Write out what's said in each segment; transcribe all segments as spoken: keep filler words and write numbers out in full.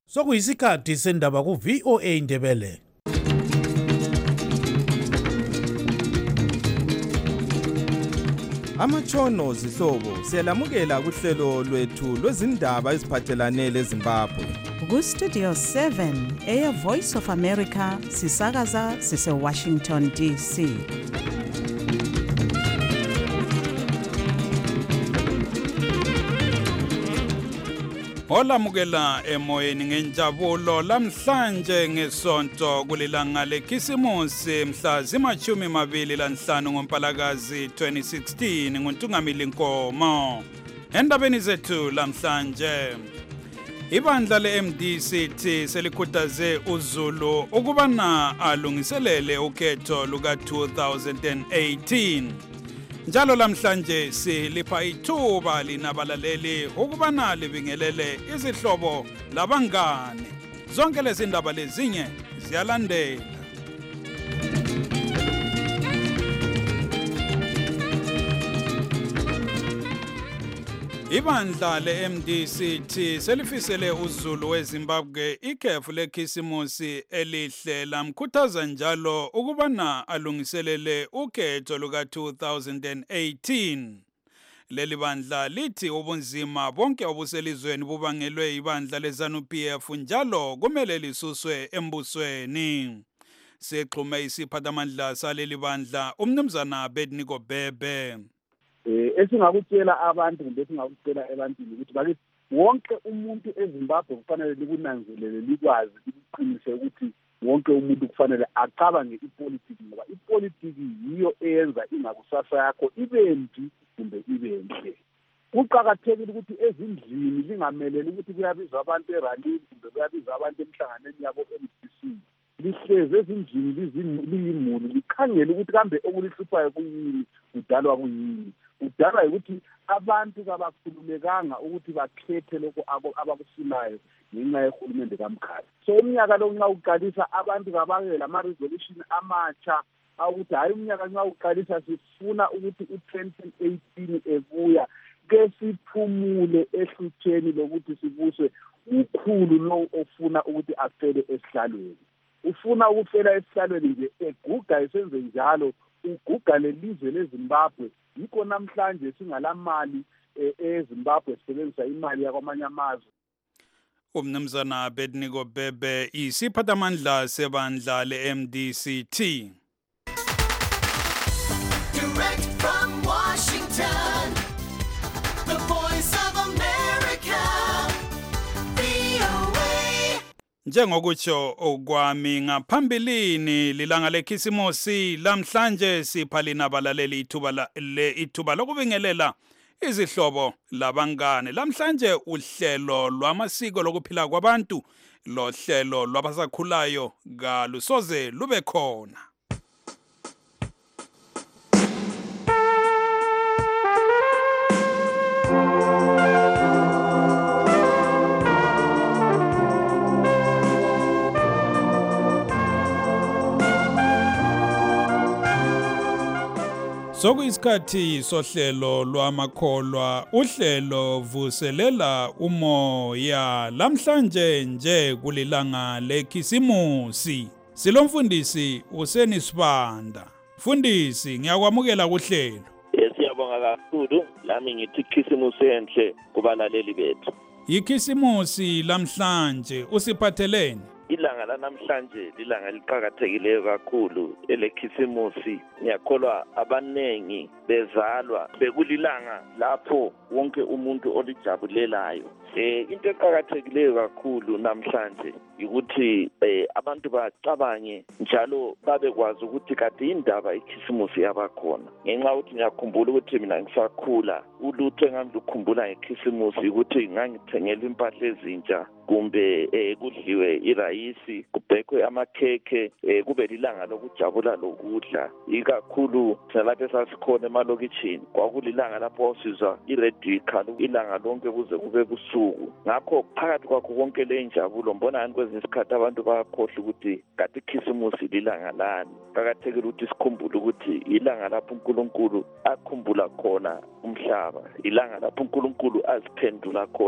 Sokuyisikhathi sendaba ku V O A Ndebele. Amatshono zihlobo siyalamukela kuhlelo lwethu lwezindaba eziphathelane leZimbabwe. Ku Studio seven Air Voice of America sisakaza sise Washington D C. Olamukela emoyeni ngenjabulo lamhlanje ngesonto kulilanga lekhisimusi mhla zimashumi mabili lanhlanu ngoMpalakazi twenty sixteen nguNtungamili Nkomo. Endabeni zethu lamhlanje ibandla le-M D C T selikhuthaze uZulu ukubana alungiselele ukhetho luka two thousand eighteen. Njalo lamhlanje silipha ithuba linabalaleli ukubana libingelele izihlobo labangane. Zonke lezi ndaba lezinye ziyalandela. Ibandla le-M D C T selifisele uZulu weZimbabwe ikhefu lekhisimusi elihle lamkhuthaza njalo ukubana alungiselele ukhetho luka two thousand eighteen. Leli bandla lithi ubunzima bonke obuselizweni bubangelwe ibandla leZANU-P F njalo kumele lisuswe embusweni. Sexhume isiphathamandla saleli bandla umnumzana Bedniko Bhebe. Eh esingakutshela abantu kumbe esingakutshela ebantwini ukuthi bakithi wonke umuntu eZimbabwe kufanele likunanzelele likwazi liqinise ukuthi wonke umuntu kufanele acabange ipolitiki ngoba ipolitiki yiyo eyenza ingakusasa yakho ibembi kumbe ibenhle. Kuqakathekile ukuthi ezindlini lingameleli ukuthi kuyabizwa abantu eralini kumbe kuyabizwa abantu emhlanganweni yabo M D C. Lihleze ezindlini liyimuli likhangele ukuthi kambe okulihluphayo kuyini kudalwa kuyini. Udala ukuthi abantu kabakhululekanga ukuthi bakhethe lokho abakufunayo ngenxa yehulumende kaMkhathi. So umnyaka lo nxa uqalisa abantu kabake lama resolution amatsha ukuthi hayi umnyaka nxa uqalisa sifuna ukuthi u twenty eighteen ebuya ke siphumule ehlutheni lokuthi sibuswe ukhulu lo ofuna ukuthi afele esihlalweni. Ufuna ukufela esihlalweni nje eguga esenze njalo uguga lelizwe leZimbabwe. Yikho namhlanje singalamali eZimbabwe sisebenzisa imali yakwamanye amazwe. Umnumzana Bedniko Bhebe isiphathamandla sebandla le-M D C T. Direct from Washington, the Voice of America, V O A. Njengokutsho okwami ngaphambilini lilanga lekhisimusi lamhlanje siphalina abalaleli ithuba le ithuba lokubingelela izihlobo labangane. Lamhlanje uhlelo lwamasiko lokuphila kwabantu lo hlelo lwabasakhulayo kalusoze lube khona. Sokuyisikhathi sohlelo lwamakholwa uhlelo vuselela umoya lamhlanje nje kulilanga lekhisimusi. Silomfundisi uSenisibanda. Mfundisi ngiyakwamukela kuhlelo. Siyabonga kakhulu lami ngithi ikhisimusi enhle kubalaleli bethu. Ikhisimusi lamhlanje usiphatheleni? Ilanga lanamhlanje lilanga eliqhakathekileyo kakhulu elekhisimusi. Ngiyakholwa abanengi bezalwa bekulilanga lapho wonke umuntu olijabulelayo. Eh into eqhakathekileyo kakhulu namhlanje ukuthi eh abantu bacabange njalo babekwazi ukuthi kade indaba ikhisimusi yabakhona. Ngenxa ukuthi ngiyakhumbula ukuthi mina ngisakhula ulutho engangikhumbula ngekhisimusi ukuthi ngangithengela impahla ezintsha kumbe eh kudliwe irayisi kubhekwe amakhekhe eh kube lilanga lokujabula lokudla ikakhulu salapho sasikhona emalokitshini kwakulilanga lapho sizwa iradio ikhala ilanga lonke kuze kube kusuku. Ngakho phakathi kwakho konke le injabulo mbona ngani kwezinye isikhathi abantu bayakhohlwa ukuthi kade ikhisimusi lilanga lani. Qhakathekile ukuthi sikhumbule ukuthi ilanga lapho uNkulunkulu akhumbula khona umhlaba, ilanga lapho uNkulunkulu aziphendula khona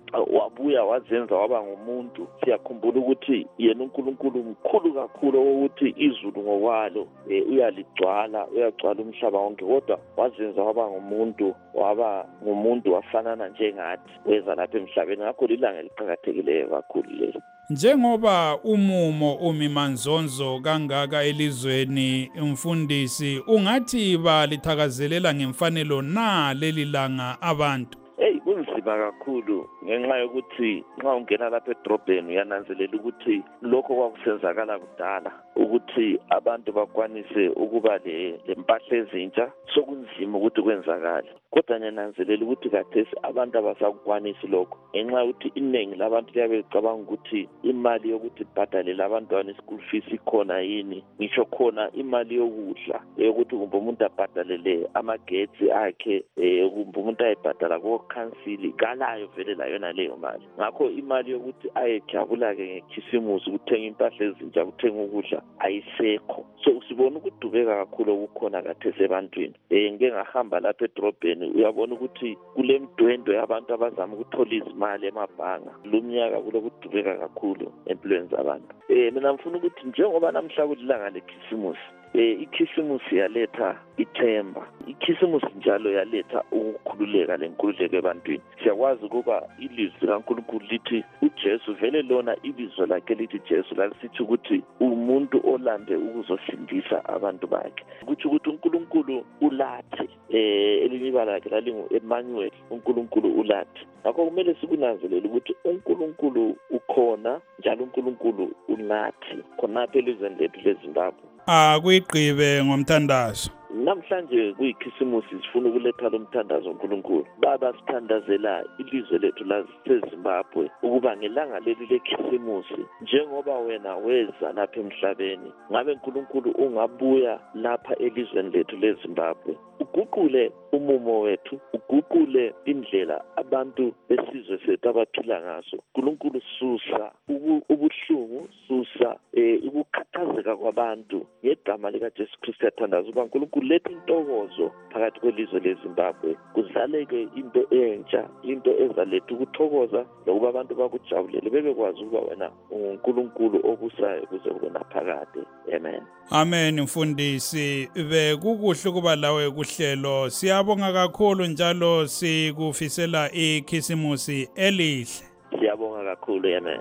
wabuya wazenza waba ngumuntu. Siyakhumbula ukuthi yena uNkulunkulu mkhulu kakhulu ukuthi izulu ngokwalo eh, uyaligcwala uyagcwala umhlaba wonke, kodwa wazenza waba ngumuntu, waba ngumuntu wafanana njengathi, weza lapha emhlabeni. Ngakho lilanga eliqhakathekileyo kakhulu leli. Njengoba umumo umimanzonzo kangaka elizweni, umfundisi, ungathi balithakazelela ngemfanelo na leli langa abantu? Hey, kunzima kakhulu ngenxa yokuthi nxa ungena lapha edrobheni uyananzelela ukuthi lokho kwakusenzakala kudala, ukuthi abantu bakwanise ukuba lempahla ezintsha, sokunzima ukuthi kwenzakale. Kodwa ngiyananzelela ukuthi kathesi abantu abasakwanisi lokho ngenxa yokuthi iningi labantu liyabe licabanga ukuthi imali yokuthi ibhadalele abantwana school fees ikhona yini, ngisho khona imali yokudla yokuthi kumbe umuntu abhadalele amagetsi akhe, kumbe umuntu ayibhadala kokhansili, kalayo vele la yona leyo mali. Ngakho imali yokuthi ayejabula-ke ngekhisimusi ukuthenga impahla ezintsha, ukuthenga ukudla ayisekho. So sibona ukudubeka kakhulu okukhona kathesi ebantwini. Eh ngeke ngahamba lapha edrobheni uyabona ukuthi kule mdwendwe yabantu abazama ukuthola izimali emabhanga. Lo mnyaka kulokudubeka kakhulu empilweni zabantu. Eh mina ngifuna ukuthi njengoba namhla kulilanga lekhisimusi, eh ikhisimusi yaletha ithemba, ikhisimusi njalo yaletha ukukhululeka lenkululeko ebantwini. Siyakwazi ukuba ilizwi kaNkulunkulu lithi uJesu vele lona ibizo lakhe lithi Jesu, lasithi ukuthi umuntu olande ukuzosindisa abantu bakhe, ukuthi ukuthi uNkulunkulu ulathi, eh elinye ibala lakhe lalingu Emmanuel, uNkulunkulu ulathi. Ngakho kumele sikunanzelele ukuthi uNkulunkulu ukhona njalo uNkulunkulu unathi khonapha elizweni lethu leZimbabwe. Ah kuyigqibe ngomthandazo. Namhlanje kuyikhisimusi sifuna ukuletha lo mthandazo uNkulunkulu. Baba sithandazela ilizwe lethu laseZimbabwe ukuba ngelanga leli lekhisimusi, njengoba wena weza lapha emhlabeni, ngabe uNkulunkulu ungabuya lapha elizweni lethu leZimbabwe, uguqule umumo wethu, uguqule indlela abantu besizwe sethu abaphila ngaso. uNkulunkulu susa ubuhlungu, susa eh ukukhathazeka kwabantu ngegama lika Jesu Kristu. Yathandaza uba uNkulunkulu letha intokozo phakathi kwelizwe leZimbabwe, kuzaleke into entsha, into ezaletha ukuthokoza lokuba abantu bakujabulele, bebekwazi ukuba wena uNkulunkulu obusayo kuze kube naphakade. Amen. Amen. Mfundisi, bekukuhle kuba lawe kuhlelo. Siyabonga kakhulu njalo sikufisela ikhisimusi elihle. Siyabonga kakhulu. Amen.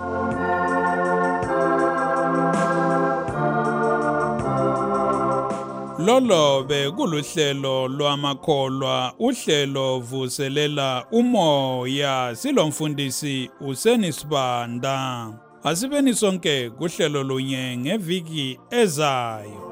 Lolo bekuluhlelo lwamakholwa, uhlelo vuselela umoya. Silomfundisi uSenisibanda. Asibeni sonke kuhlelo lunye ngeviki ezayo.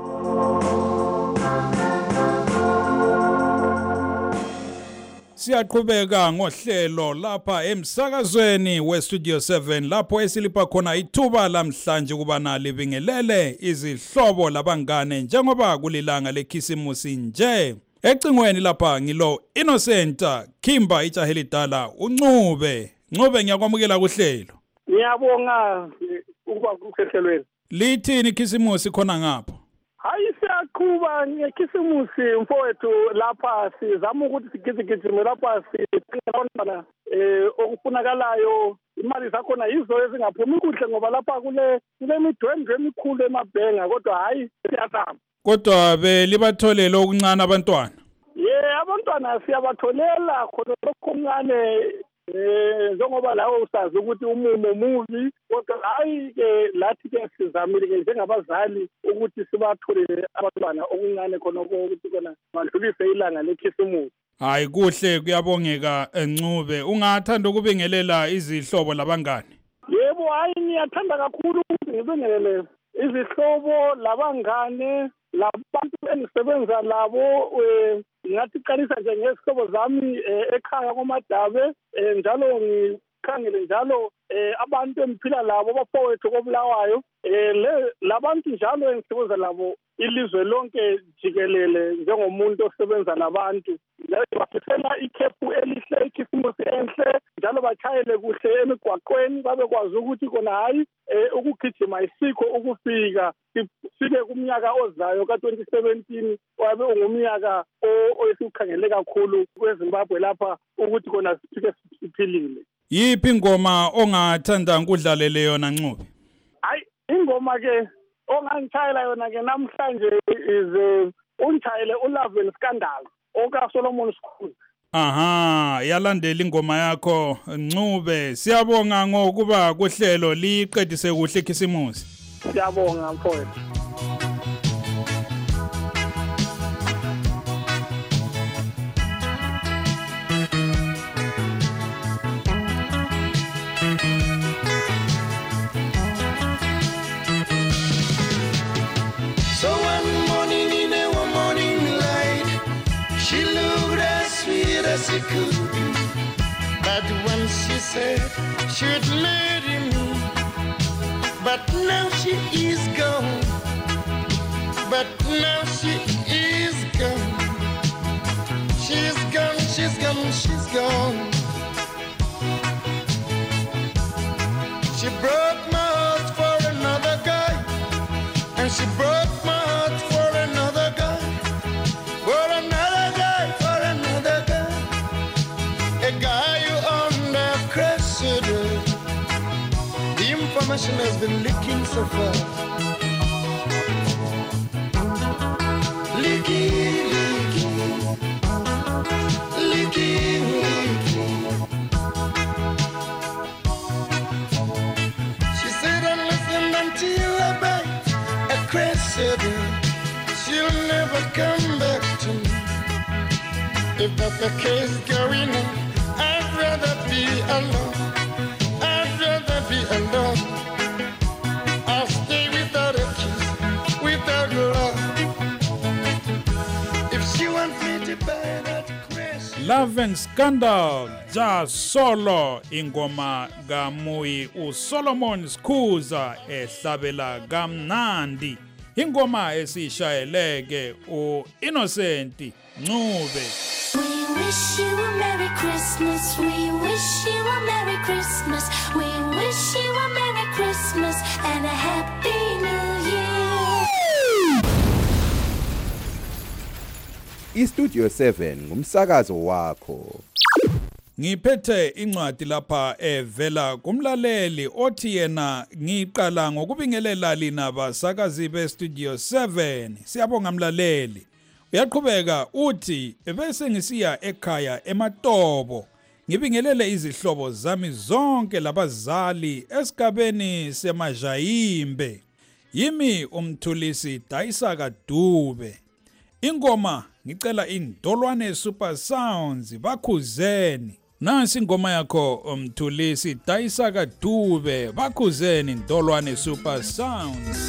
Siyaqhubeka ngohlelo lapha emsakazweni weStudio seven, lapho esilipha khona ithuba lamhlanje kubana libingelele izihlobo labangane njengoba kulilanga lekhisimusi nje. Ecingweni lapha ngilo Innocent Khimba ijahelidala uNcube. Ncube, ngiyakwamukela kuhlelo. Ngiyabonga ukuba kuhlelweni. Lithini ikhisimusi khona ngapha? Hayi siyaqhuba ngekhisimusi mfowethu, lapha sizama ukuthi sigizigijime, lapha siqhubana eh okufunakalayo, imali zakhona yizo ezingaphumi kuhle ngoba lapha kule kule midwendwe emikhulu emabhenga, kodwa hayi siyazama. Kodwa belibatholela okuncane abantwana? Ye abantwana siyabatholela khona okuncane, eh njengoba lawo usazi ukuthi umumo muvi, kodwa hayi ke lathi ke sizamile ke njengabazali ukuthi sibatholele abantwana okuncane khona ukuthi kona badlulise ilanga lekhisimusi. Hayi kuhle, kuyabongeka Ncube. Ungathanda ukubingelela izihlobo labangane? Yebo, hayi ngiyathanda kakhulu ukuthi ngibingelele izihlobo labangane, labantu engisebenza labo. eh ngathi qalisa nje ngesihlobo zami ekhaya koMadabe, njalo ngikhangele njalo eh abantu emphila labo bafowethu koBulawayo, eh labantu njalo engisebenza labo ilizwe lonke jikelele njengomuntu osebenza nabantu. Bafisela ikhefu elihle, ikhisimusi enhle, njalo bachayele kuhle emigwaqweni, babekwazi ukuthi kona hayi ukugijima isikho ukufika sike kumnyaka ozayo ka twenty seventeen wabe ungumnyaka oyesikhangele kakhulu kweZimbabwe lapha ukuthi kona sifike siphilile. Yiphi ingoma ongathanda ukudlalela yona Ncube? Hayi ingoma ke ongangitshayela yona ke namhlanje is uh, unchayele uLove Scandal oka Solomon School. Aha, yalandela ingoma yakho Ncube. Siyabonga ngokuba kuhlelo liqedise kuhle ikhisimusi. Siyabonga mfowethu. So one morning in a one morning light, she looked as sweet as she could be. But when she said she'd marry me, but now she is gone. But now she is gone. She's gone, she's gone, she's gone. She broke my heart for another guy, and she broke my heart for another guy, for another guy, for another guy, a guy who owned a Cressida. The information has been leaking so far. Leaking, leaking, leaking, leaking. She said, unless and until I bite a Cressida, she'll never come back to me. If that's the case going on, I'd rather be alone. I'd rather be alone. I'll stay without a kiss, without love. If she wants me to buy that Cressida. Love and Scandal ja solo ingoma kaMuyi uSolomon Skhuza ehlabela kamnandi. Ingoma esishayeleke uInnocent Ncube. We wish you a Merry Christmas. We wish you a Merry Christmas. We wish you a Merry Christmas and a Happy New Year. iStudio seven ngumsakazo wakho. Ngiphethe incwadi lapha evela kumlaleli othi yena ngiqala ngokubingelela lina basakazi beStudio seven. Siyabonga mlaleli. Uyaqhubeka uthi bese ngisiya ekhaya eMatobo ngibingelele izihlobo zami zonke labazali esigabeni seMajayimbe. Yimi umthulisi Dayisaka Dube. Ingoma ngicela indolwane Super Sounds bakhuzeni. Nansi ingoma yakho umthulisi Dayisaka Dube bakhuzeni indolwane Super Sounds.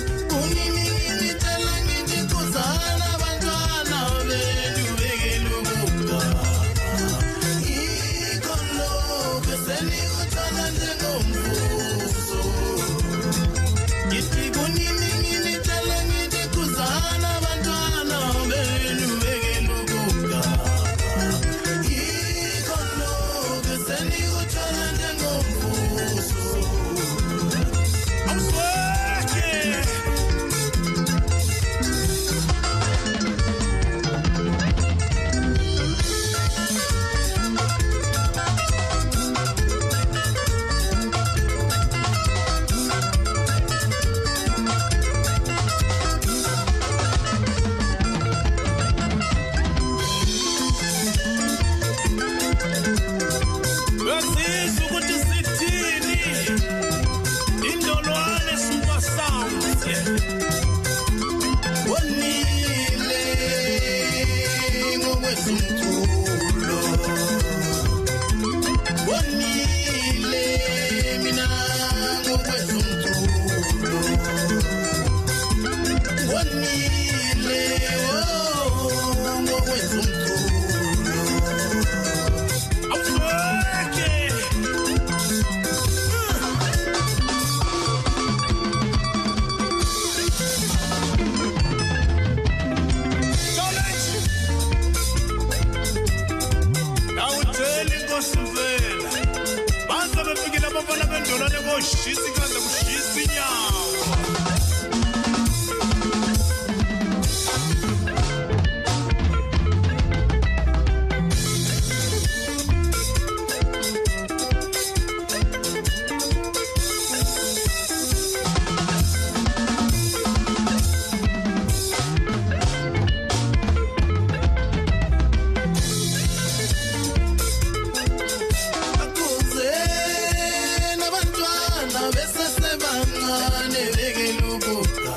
abantwana besesebancane bekelubuka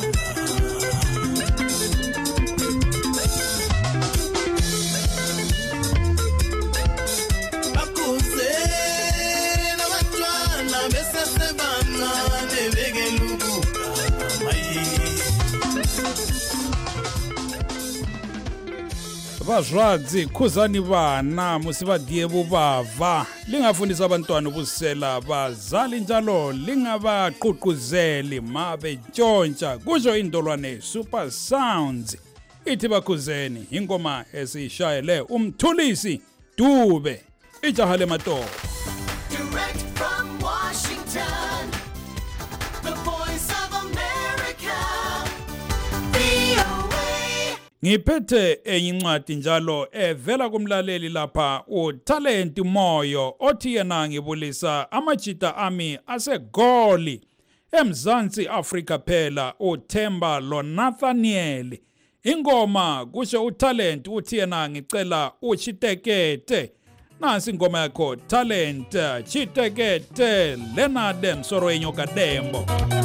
Vazwadzi khuzani vana musivadie bubava lingafundisa abantwana ubusela bazali njalo lingabaqhuquzeli mabe ntshontsha kusho indolwane Super Sounds ithi bakhuzeni ingoma esishayele umthulisi Dube ijaha lemato. Direct from Washington, the voice of America, V O A. Ngiphethe enye incwadi njalo evela kumlaleli lapha uTalent Moyo othi yena ngibulisa amajita ami asegoli eMzansi Afrika phela uThemba loNathaniel. Ingoma kusho uTalent uthi yena ngicela uchitekete. Nansi ingoma yakho Talent Chitekete Leonard Msoro Enyoka Dembo.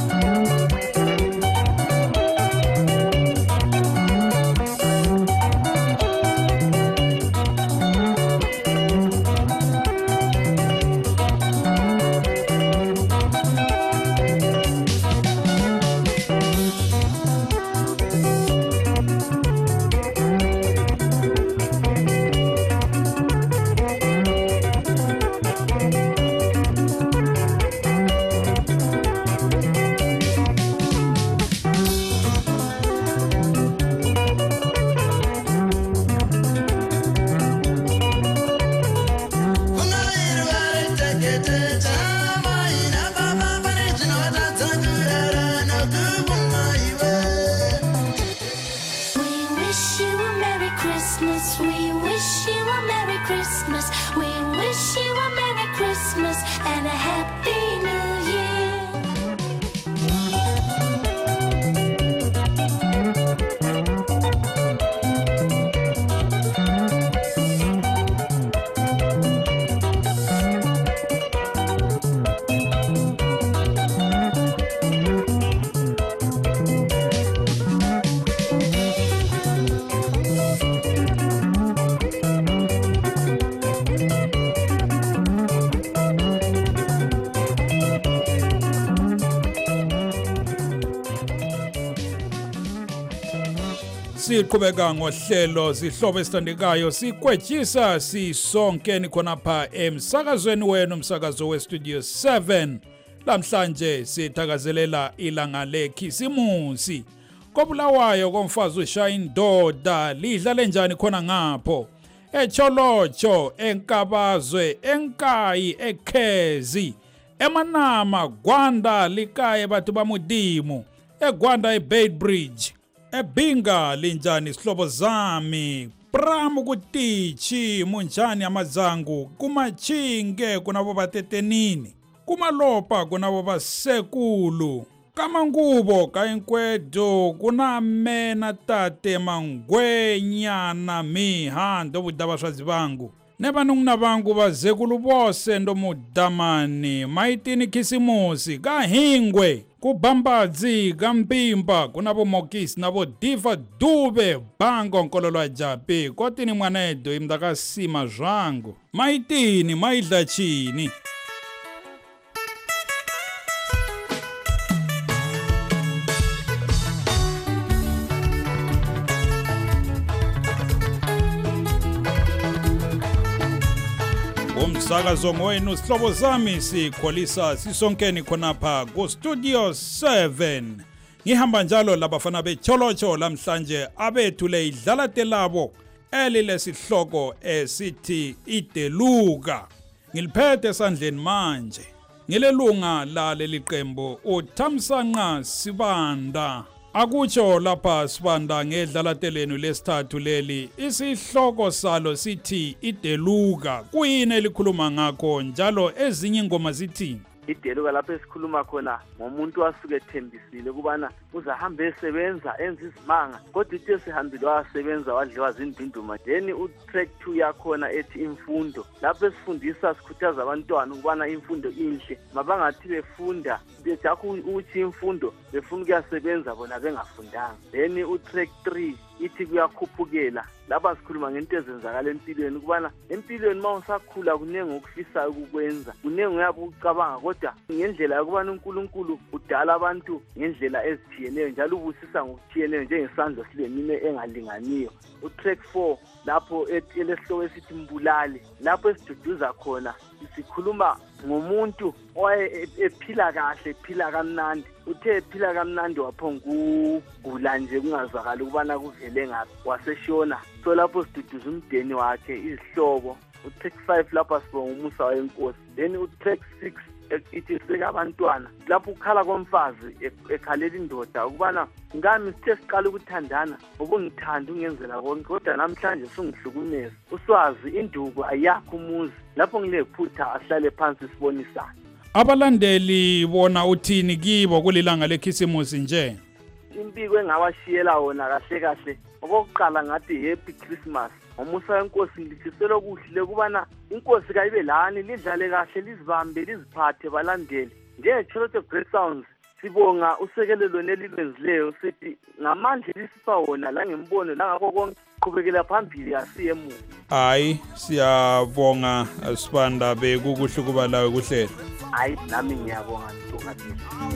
Siqhubeka ngohlelo sihlobo esithandekayo sikwetshisa sisonke nikhonapha emsakazweni wenu umsakazo we Studio seven. Lamhlanje sithakazelela ilanga lekhisimusi. Kobulawayo komfazi ushaya indoda lidlale njani khona ngapho. Echolocho, enkabazwe, enkayi, ekhezi. Emanama Gwanda likaye bathu bamudimu. Egwanda eBay Bridge. Ebinga linjani sihlobo zami pramu kutichi munjani amazangu kumachinge kunabo batetenini kumalopa kunabo basekulu kama ngubo kainkwedo kunamena tate mangwenyana mihando budabashwazi bangu nebanunguna bangu bazekulu bose ndomudamani maitini khisimusi kahingwe kubambadzi kampimpa kunabo mokisi nabo diva Dube bango nkololwa japi kotini mwanedo imdakasima zvangu maitini maidla chini. Umsakazo wenu sihlobo zami sikholisa sisonkeni khonapha ku Studio seven. Ngihamba njalo labafana becholocho lamhlanje abethule idlala telabo elile sihloko esithi Ideluga. Ngiliphethe esandleni manje. Ngilelunga la leliqembu uThamsanqa Sibanda. Akutsho lapha Sibanda ngedlala telenu lesithathu leli isihloko salo sithi Ideluga kuyini elikhuluma ngakho njalo ezinye ingoma zithi ideluka lapho esikhuluma khona ngomuntu wasuke ethembisile kubana uzahamba esebenza enza izimanga kodwa ithe sihambile wasebenza wadliwa zindunduma. Then utrack two yakhona ethi imfundo lapho esifundisa sikhuthaza abantwana ukubana imfundo inhle mabangathi befunda bejakho uthi imfundo befuna ukuyasebenza bona bengafundanga. Then utrack three ithi kuyakhuphukela lapha sikhuluma ngento ezenzakala empilweni ukubana empilweni mawusakhula kunenge ukufisayo ukukwenza kunenge uyabe ucabanga kodwa ngendlela yokubana uNkulunkulu udala abantu ngendlela ezithiyeneyo njalo ubusisa ngokuthiyeneyo njengesandla silemine engalinganiyo. Utrack four lapho elesihloko esithi mbulali lapho esiduduza khona sikhuluma ngomuntu oye ephila kahle ephila kamnandi uthe ephila kamnandi waphongugula nje kungazwakala ukubana kuvele ngaphi waseshona. So lapho siduduza umdeni wakhe izihlobo. Utrack five lapha sibonga umusa wenkosi. Then utrack six ithi sika abantwana lapho ukhala komfazi ekhalela indoda ukubana ngami sithe siqala ukuthandana ubungithanda ungenzela konke kodwa namhlanje sungihlukumeza uswazi induku ayakho umuzi lapho ngilephutha ahlale phansi sibonisana. Abalandeli bona uthini kibo kulilanga lekhisimusi nje? Impiko engawashiyela wona kahle kahle okokuqala ngathi happy Christmas. Umusa wenkosi ngithisela okuhle kubana inkosi kayibe lani lidlale kahle lizibambe liziphathe balandeli. Nje Church of Great Sounds sibonga usekelelo nelilwenzileyo sithi ngamandla lisipha wona la ngembono la ngakho konke qhubekela phambili asiye emuva. Hayi siyabonga Sibanda bekukuhle kuba lawe kuhlelo. Hayi nami ngiyabonga ntokazi.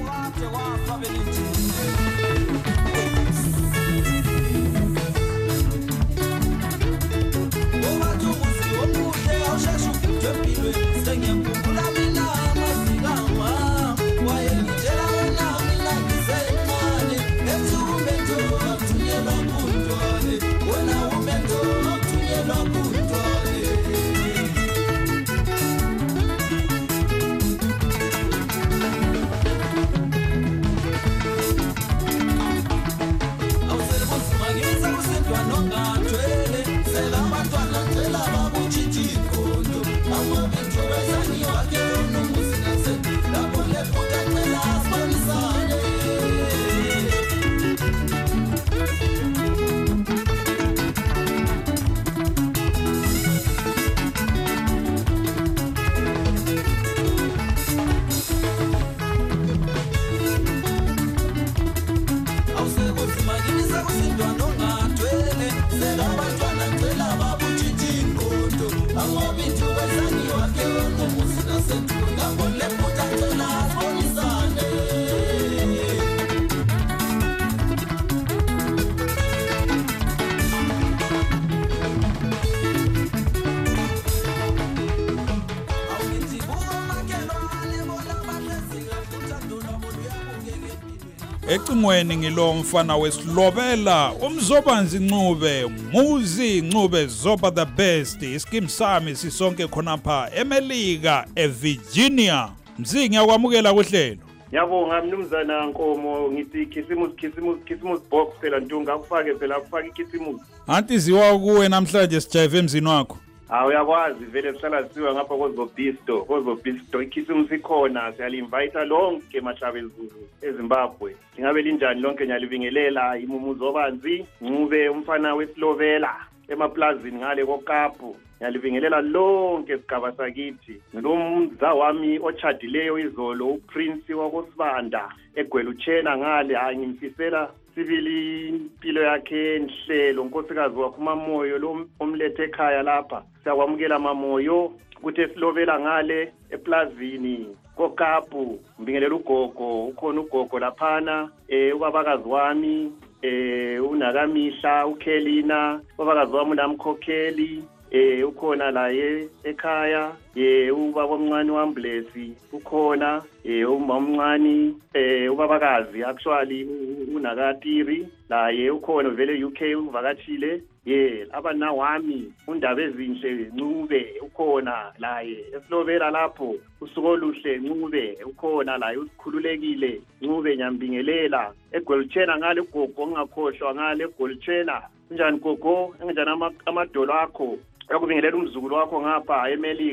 Ecingweni ngilo mfana wesilobela umzobanzi Ncube Muzi Ncube Zoba the best iskim sami sisonke khonapha eMelika eVirginia. Mzi ngiyakwamukela kuhlelo. Yabonga mnumzana Nkomo ngithi Christmas Christmas Christmas box phela Ntunga kufake phela kufake Christmas. Anti ziwa kuwe namhlanje sijive emzini wakho. Ah uyakwazi vele sihlala siwa ngapha kozobisto kozobisto ikhisimo sikhona siyalinvite lonke mahlaba ezulu eZimbabwe ingabe linjani lonke nyalibingelela imumuzo obanzi Ncube umfana weSlovela emaplazini ngale koKapu nyalibingelela lonke sigaba sakithi ngilomza wami ochadileyo izolo uPrince wakosibanda eGweluchena ngale ngimfisela sibili impilo yakhe enhlelo nkosikazi wakho Mamoyo lo omlethe ekhaya lapha siyakwamukela Mamoyo kuthi esilovela ngale eplazini koKapu mbingelela ugogo ukhona ugogo laphana eh ubabakazi wami eh uNakamihla uKelina ubabakazi wami namkhokheli eh ukhona la ye ekhaya eh ubaba omncane wamblesi ukhona eh umamncane eh ubabakazi actually uNakatiri la ye ukhona vele U K uvakatshile ye abana wami undaba ezinhle Ncube ukhona la ye esilovela lapho usuku oluhle Ncube ukhona la usikhululekile Ncube nyambingelela eGweluchena ngale gogo ngakhohlwa ngale eGweluchena njani gogo enjani amadolo akho yakubingelela umzukulu wakho ngapha eMelika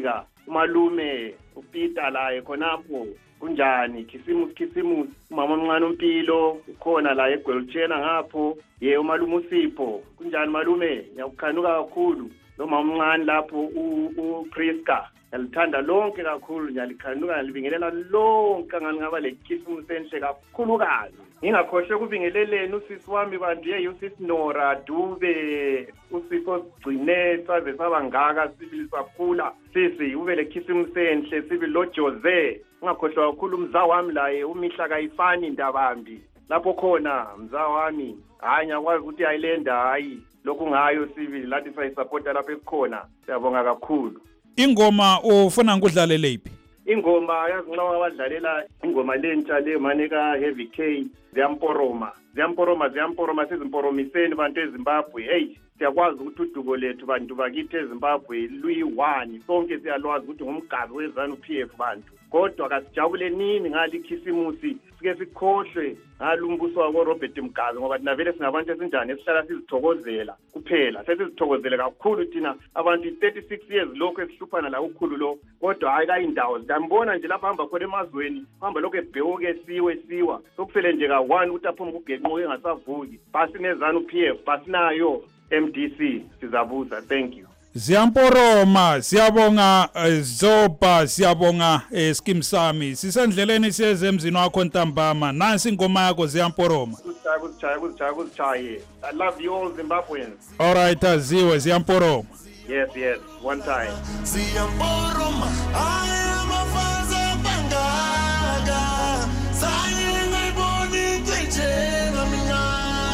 umalume uPeter la khonapho kunjani Khisimusi Khisimusi umama omncane uMpilo ukhona la eGwelchena ngapho ye umalume uSipho kunjani malume ngiyakukhanuka kakhulu lo mama omncane lapho uPriska ngilithanda lonke kakhulu ngiyalikhanuka ngilibingelela lonke ngangaba lekhisimusi enhle kakhulukazi ngingakhohle ukubingeleleni usisi wami bantu ye usisi Nora Dube usipho Gcine saze sabangaka sibili saphula sisi ube lekhisimusi enhle sibili lo Jose ngakhohlwa kakhulu umza wami laye umihla kayifani indabambi lapho khona mza wami hayi ngakwazi ukuthi ayilenda hayi lokhu ngayo sibili lathi sayisupporta lapho ekhona siyabonga kakhulu. Ingoma ufuna ngudlalele iphi? Ingoma yazinqaba abadlalela ingoma lentsha le maneka Heavy K ziyamporoma ziyamporoma ziyamporoma sizimporomiseni bantu eZimbabwe. Hey siyakwazi ukuthi udubo lethu bantu bakithi eZimbabwe luyi-one sonke siyalwazi ukuthi ngumgazi weZanu P F bantu kodwa kasijabule nini ngali Khisimusi sike sikhohlwe ngalumbuso wako Robert Mgazi ngoba thina vele singabantu esinjani esihlala sizithokozela kuphela sesizithokozele kakhulu thina abantu thirty-six years lokho esihluphana la ukhulu lo kodwa hayi kayindawo ngambona nje lapha hamba khona emazweni hamba lokho ebheke siwe siwa sokusele nje ka one ukuthi aphuma kugenqo engasavuki basi neZanu P F basi nayo M D C sizabuza. Thank you. Ziyamporoma siyabonga Zoba siyabonga Skim Sami sisendleleni siyeze emzini wakho ntambama nansi ingoma yakho Ziyamporoma. Kuchaya kuchaya kuchaya kuchaya. I love you all Zimbabweans. All right aziwe Ziyamporoma. Yes yes one time. Ziyamporoma ayamafaza bangaga sayi ngiboni njenga mina.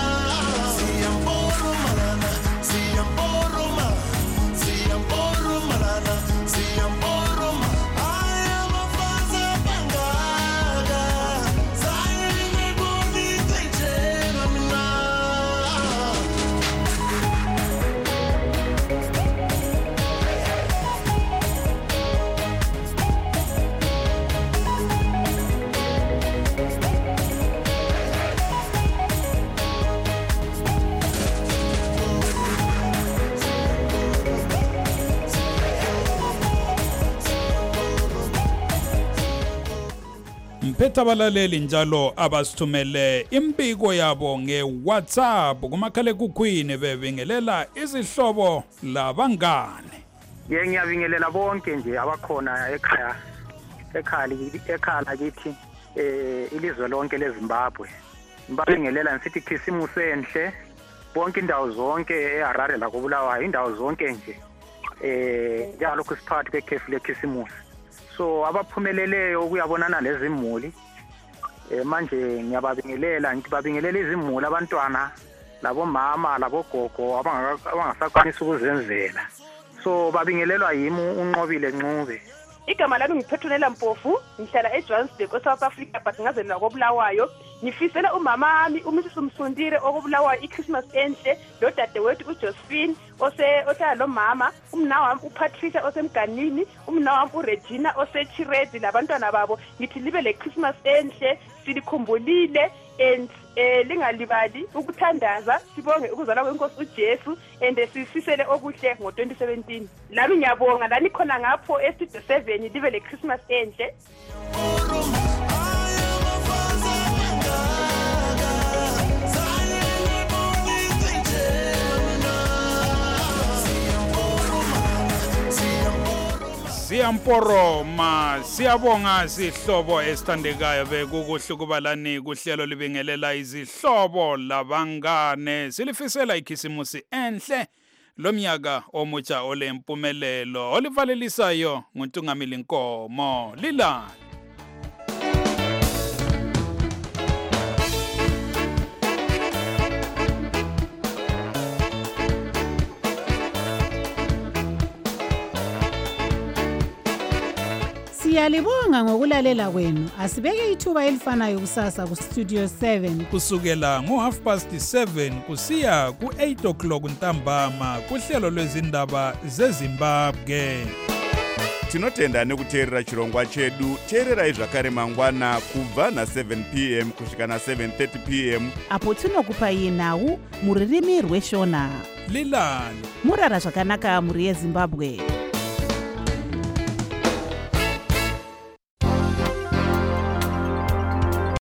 Ziyamporoma lana Ziyamporoma Ziyamporoma lana Ziyamporoma ayamafaza bangaga sayi ngiboni njenga mina. Mphetha abalaleli njalo abasithumele impiko yabo ngeWhatsApp kumakhale kukhwini bebingelela izihlobo labangane. Ye ngiyabingelela bonke nje abakhona ekhaya ekhali ekhala kithi eh ilizwe lonke leZimbabwe. Ngibingelela nsithi Khisimusi enhle bonke indawo zonke eHarare la kubulawayo indawo zonke nje eh njalo kusiphathi kwekhefu leKhisimusi. So abaphumeleleyo ukuyabonana lezimuli eh manje ngiyababingelela ngithi babingelela izimuli abantwana labo mama labo gogo abangasakwanisa ukuzenzela. So babingelelwa yimi uNqobile Ncube. Igama lami ngiphethunela Mpofu ngihlala eJohannesburg eSouth Africa but ngazelwa koBulawayo ngifisela umama wami uMrs Msundire okubulawayo iChristmas enhle lo dadewethu uJosephine ose othaya lo mama umna wami uPatricia osemganini umna wami uRegina osechirezi labantwana babo ngithi libe leChristmas enhle silikhumbulile and eh lingalibali ukuthandaza sibonge ukuzalwa kwenkosi uJesu and sisisele okuhle ngo twenty seventeen. Lami ngiyabonga lani khona ngapho e studio seven libe leChristmas enhle. Ziyamporoma siyabonga sihlobo esithandekayo bekukuhle kubalani kuhlelo libingelela izihlobo labangane silifisela ikhisimusi enhle lomnyaka omutsha olempumelelo olivalelisayo nguNtungamili Nkomo lilani. Siyalibonga ngokulalela kwenu. Asibeke ithuba elifanayo kusasa ku Studio seven. Kusukela ngo half past seven kusiya ku eight o'clock ntambama kuhlelo lwezindaba zeZimbabwe. Tinotenda nekuteerera chirongwa chedu. Teererai zvakare mangwana kubva na seven p m kusvika na seven thirty p m apo tinokupai nhau muririmi rweshona. Lilani Murara zvakanaka muri yeZimbabwe.